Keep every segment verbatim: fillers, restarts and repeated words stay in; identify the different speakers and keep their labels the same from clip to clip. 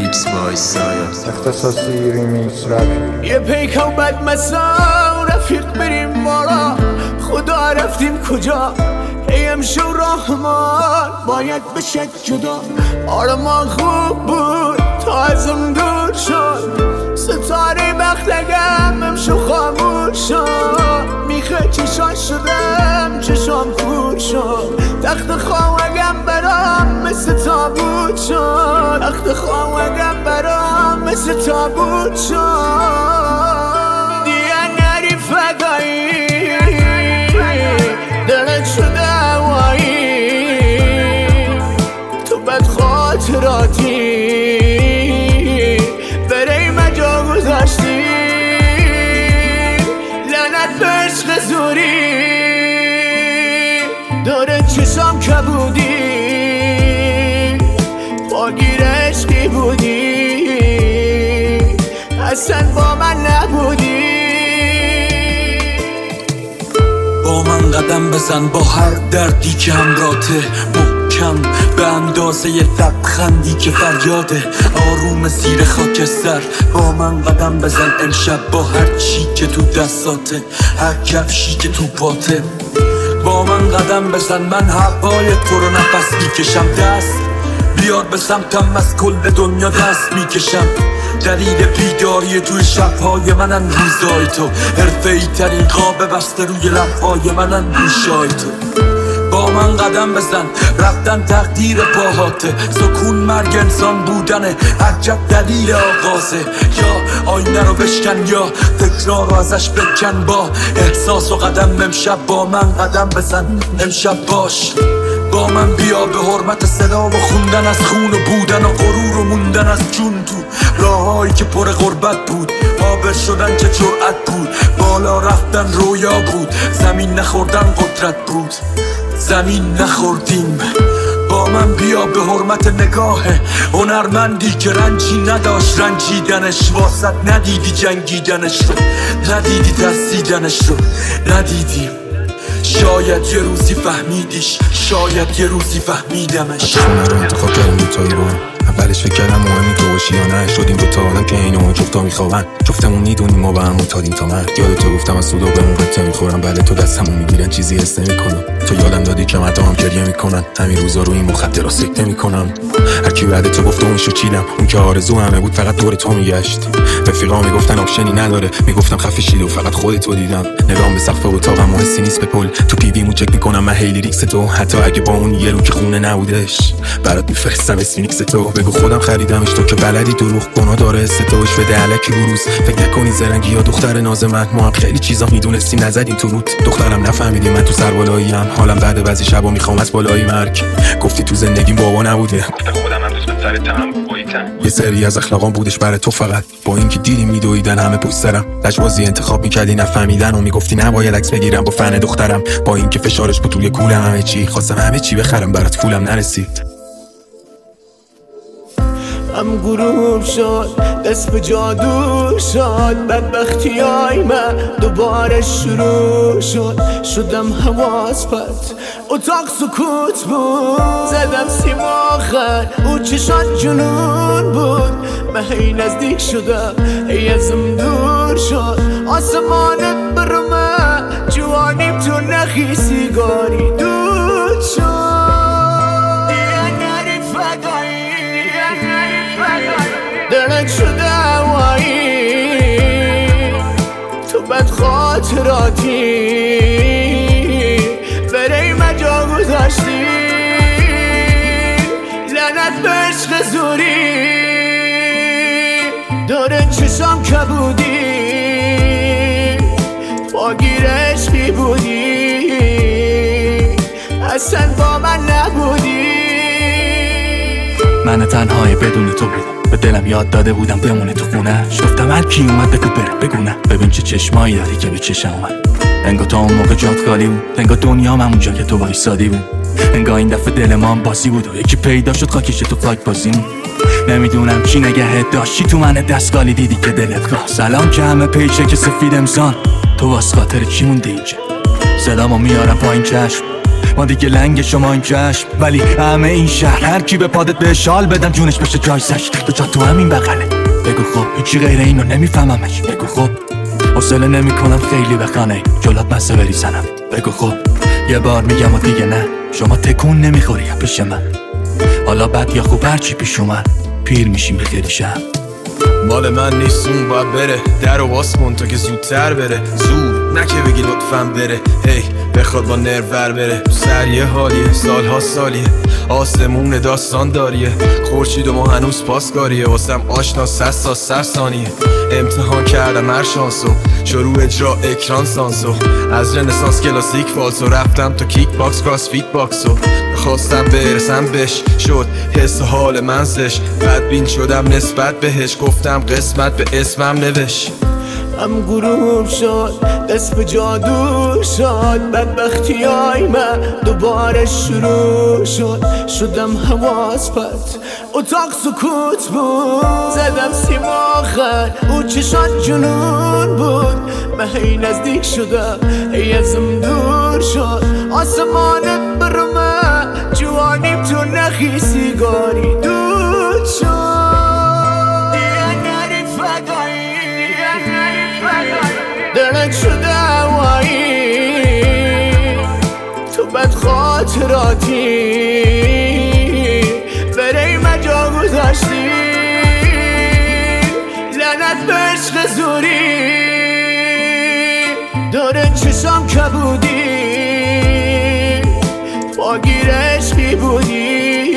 Speaker 1: ریمیکس بای سایا
Speaker 2: اختصاصی ریمیکس رپ.
Speaker 3: یه پیکم بد مسا رفیق بریم مارا، خدا رفتیم کجا ای امشو رحمان باید بشه جدا. آرمان خوب بود تا ازم دور شد، ستاره بختگم امشو خاموش شد. میخه چشان شدم چشام کور شد، تخت خواهگم برام مثل تابوت شد. تخت خواهگم برام مثل تابوت شد. دیگه نری فدایی دلت شده هوایی، تو بد خاطراتی برای مجا گذاشتی. لعنت به عشق زوری داره چشام کبودی، پاگیر عشقی بودی اصلا با من نبودی.
Speaker 4: با من قدم بزن با هر دردی که همراته، محکم به اندازه لبخندی که فریاده. آروم زیر خاکستر با من قدم بزن امشب، با هر چی که تو دستاته، هر کفشی که تو پاته. با من قدم بزن من هوای تو رو نفس میکشم، دست بیار به سمتم از کل دنیا دست میکشم. دلیل بیداری توی شبهای منن روزای تو، حرفه‌ای ترین خواب بسته روی لبهای منن گوشای تو. با من قدم بزن رفتن تقدیر پاهاته، سکون مرگ انسان بودنه، عجب دلیل آغازه. یا آینه رو بشکن یا تکرار رو ازش بکن، با احساس و قدم امشب با من قدم بزن امشب باش. با من بیا به حرمت صدا و خوندن از خون و بودن و غرور و موندن از جون تو راهایی که پر غربت بود. قابل شدن که جرأت بود، بالا رفتن رویا بود، زمین نخوردن قدرت بود، زمین نخوردیم. با من بیا به حرمت نگاه هنرمندی که رنجی نداشت رنجیدنش، واسط ندیدی جنگیدنش رو، ندیدی ترسیدنش رو، ندیدیم. شاید یه روزی فهمیدیش، شاید یه روزی فهمیدمش.
Speaker 5: خونه رو انتخاب کردیم دوتایی با هم، اولش فکر کردم مهمی تو باشی یا نه، شدیم دوتا آدم که اینو جفتا میخوابن، جفتمون میدونیم ما با هم متادیم تا مرد. یاد تو گفتم از سودا به اون قطعه میخورم، بله تو دستمون میگیرن چیزی حس نمیکنم. تو یادم دادی که مردم هم گریه میکنن، همین روزا رو این مخدرات سکته میکنم. هر کی بعد تو گفت اونشو چیدم، اون که آرزو همه بود فقط دور تو میگشت. رفیقا میگفتن آپشنی نداره، میگفتم خفه شید و فقط خودتو دیدم. نگام به سقف اتاقم و حسی نیست به پل، تو پیویمو چک میکنم من هی لیریکس تو، حتی اگه با اون یه رو که خونه نبودش برات میفرستم اسمینیکس تو. بگو خودم خریدمش تو که بلدی دروغ گناه داره استوش بده الکی بروز. فکر نکنی زرنگی یا دختر ناز من، ما هم خیلی چیزا میدونستیم نزدیم تو روت. دخترم نفهمیدی من تو سربالاییم، حالم بعد بعضی شبا میخوام از بالای مرگ. گفتی تو زندگیم بابا نبوده، گفتم خودم هم دوست به سر تمام بایتم. یه سری از اخلاقام بودش برای تو فقط، با اینکه دیدی میدویدن همه پشت سرم. لجبازی انتخاب میکردی نفهمیدن و میگفتی نباید عکس بگیرم با فن دخترم، با اینکه فشارش بود توی کولم همه چی خواستم همه چی بخرم برات پولم نرسید.
Speaker 3: هم غروب شد دست به جادو شد، بدبختی های من دوباره شروع شد. شدم حواس پرت اتاق سکوت بود، زدم سیماخر او چشات جنون بود. من هی نزدیک شدم هی ازم دور شد، آسمانت برو من جوانیم تو نخی سیگاری دود شد. دلت شده هوایی، تو بد خاطراتی برای مجا گذاشتی. لعنت به عشق زوری داره چشام کبودی، پاگیر عشقی بودی اصلا با من نبودی.
Speaker 6: من تنهای بدون تو بودم، به دلم یاد داده بودم بمونه تو خونه. گفتم هر کی اومد بگو بره بگو نه، ببین چه چشمایی داری که به چشم اومد. انگار تا اون موقع جات خالی بود، انگار دنیام همونجا که تو وایسادی بود. انگار این دفعه دل ما هم باسی بود و یکی پیدا شد خاکش تو خاک بازیم. نمیدونم کی نگهت داشت، چی تو من دستگالی دیدی که دلت خواست. سلام که همه پیچه که سفید امسان، تو واسه خاطر چی موندی اینجا؟ صدامو میارم پایین چشم ما دیگه لنگ شما این چشم، ولی همه این شهر هر کی به پادت به شال بدم جونش بشه جایزش. تو جا تو همین بغله، بگو خب هیچی غیر اینو نمیفهممش. بگو خب حوصله نمی کنم خیلی بخانه جلات مسه بریزنم. بگو خب یه بار میگم و دیگه نه، شما تکون نمیخوری پیش من. حالا بد یا خوب هرچی پیش اومد پیر میشیم به خیلی شب.
Speaker 5: مال من نیستون باید بره، در و باز کن تا که زودتر بره. زود نه که بگی لطفاً بره، هی بخواد با نرو ور بره. سر یه حالیه سالها سالیه، آسمون داستان داریه. خورشید و ما هنوز پاسکاریه، واسم آشنا سستا سر ثانیه. امتحان کردم هر شانسو، شروع اجرا اکران سانسو. از رنسانس کلاسیک فالسو رفتم تا کیک باکس کراس فیت باکسو. خواستم برسم بهش شد حس حال من زش، بدبین شدم نسبت بهش، گفتم قسمت به اسمم نوشت.
Speaker 3: هم غروب شد اسم جادو شد، بدبختی های من دوباره شروع شد. شدم حواس پرت اتاق سکوت بود، زدم سیماخر او چشات جنون بود. من هی نزدیک شدم هی ازم دور شد، آسمانت برمه جوانیم تو نخی سیگاری دود شد. درنگ شده هوایی تو بد خاطراتی، برای مجا گذاشتی لعنت به عشق زوری. داره چشام کبودی پاگیر عشقی بودی،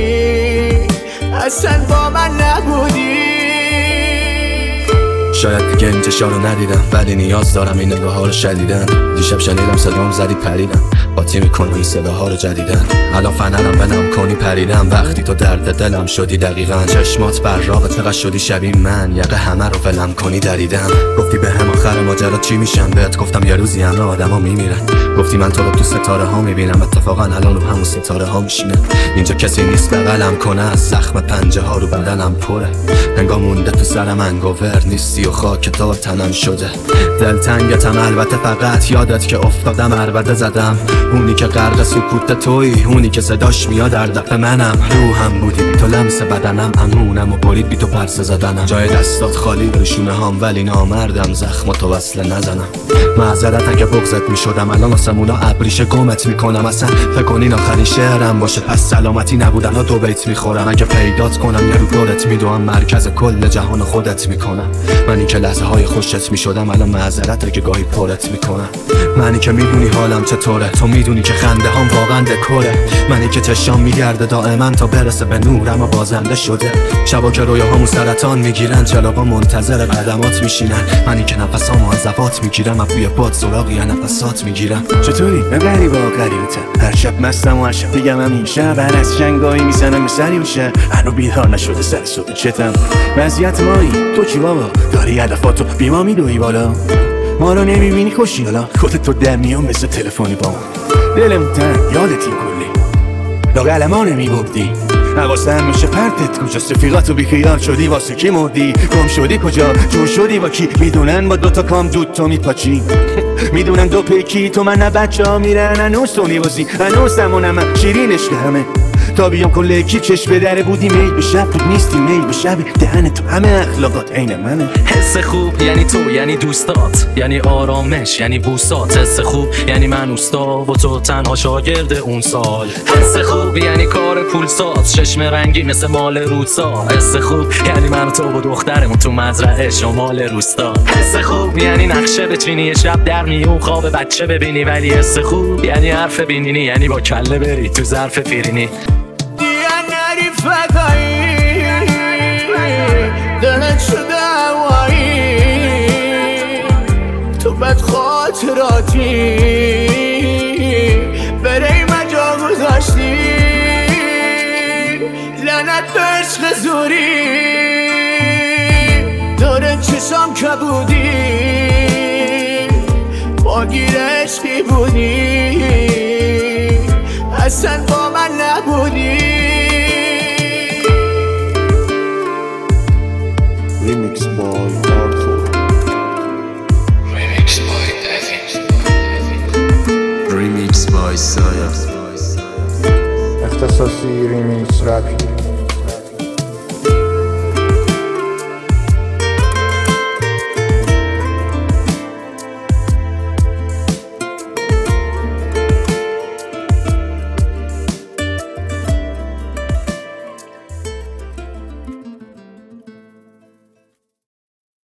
Speaker 3: اصلا با من نبودی.
Speaker 1: شاید دیگه این چشا رو ندیدم، ولی نیاز دارم این نگاه ها رو شدیدن. دیشب شنیدم صدام زدی پریدم، قاطی میکنم این صداها رو جدیدن. الان فنرم بنام کنی پریدم، وقتی تو درد دلم شدی دقیقا. چشمات براق چقدر شدی شبیه من، یقه همه رو ولم کنی دریدم. گفتی به هم آخر ماجرا چی میشم، بهت گفتم یه روزی همه آدم ها میمیرن. گفتی من تو رو تو ستاره ها میبینم، اتفاقا الان رو همون ستاره ها میشینم. اینجا کسی نیست بغلم کنه، از زخم پنجه ها رو بدنم پره. انگار مونده تو سرم انگوور نیستی و خاک تا تنم شده. دلتنگتم البته فقط یادت که افتادم عربده زدم. اونی که غرق سکوت تویی، اونی که صداش میاد در دفع منم. روحم بودی بی تو لمس بدنم، امونم و برید بی تو پرسه زدنم. جای دستات خالی روشونه هام، ولی نامردم زخماتو وصله نزنم. معذرت اگه بغضت میشدم، الان آسمونا ابریشه گمت میکنم. اصلا فکر کنین آخرین شعرم باشه، پس سلامتی نبودن ها دو بیت میخورم. اگه پیدات کنم یه رو دورت میدوام، مرکز کل جهان خودت میکنم. منی که لحظه های خوشت میشدم، الان معذرت اگه گاهی پرت میکنم. منی که میدونی حالم چطوره، تو میدونی که خنده هم واقعا دکوره. منی که چشام میگرده دائما تا برسه به نورم و بازنده شده. شبا که رویاهامو سرطان میگیرن، چلاقا منتظر قدمات میشینن. منی که نفسامو از زفات میگیرم، از بوی باد سراغی نفسات میگیرم.
Speaker 6: چطوری؟ من غریبا غریبتم، هر شب مستم و هر شب دیگم همین شب. هر از جنگایی میزنم به سری میشه، هنو بیدار نشده سر صبح چتم. وضعیت مایی تو چی بابا؟ داری هدفاتو بیما میدوی بالا، ما رو نمیبینی کشی حالا. خودت تو در میام مثل تلفنی با ما، دلم تن یادتی کلی لاغل ما نمیبودی. نوازتن میشه پرتت کجاست، رفیقاتو بیخیال شدی واسه کی مردی. گم شدی کجا جور شدی با کی، میدونن با دوتا کام دود تو میپاچی. میدونن دو پیکی تو من نه بچه ها میرن، هنوز تو میبازی هنوز همونم من شیرینش همه. تا بیام کل کی چشم به دره بودی میل به شب بود نیستی میل به شب. دهن تو همه اخلاقات عین منه.
Speaker 7: حس خوب یعنی تو، یعنی دوستات، یعنی آرامش، یعنی بوسات. حس خوب یعنی من اوستا و تو تنها شاگرد اون سال. حس خوب یعنی کار پولساز، چشم رنگی مثل مال روسا. حس خوب یعنی من و تو و دخترمون تو مزرعه شمال روستا. حس خوب یعنی نقشه بچینی شب در میون خواب بچه ببینی. ولی حس خوب یعنی حرف بینینی، یعنی با کله بری تو ظرف پیرینی.
Speaker 3: دلت شده هوایی تو بد خاطراتی، برای مجا گذاشتی لعنت به عشق زوری. داره چشام کبودی پاگیر عشقی بودی، اصلا با من نبودی.
Speaker 2: Remix boy hardcore.
Speaker 1: Remix by Devin. Remix by Saya.
Speaker 8: اختصاصی ریمیکس رپی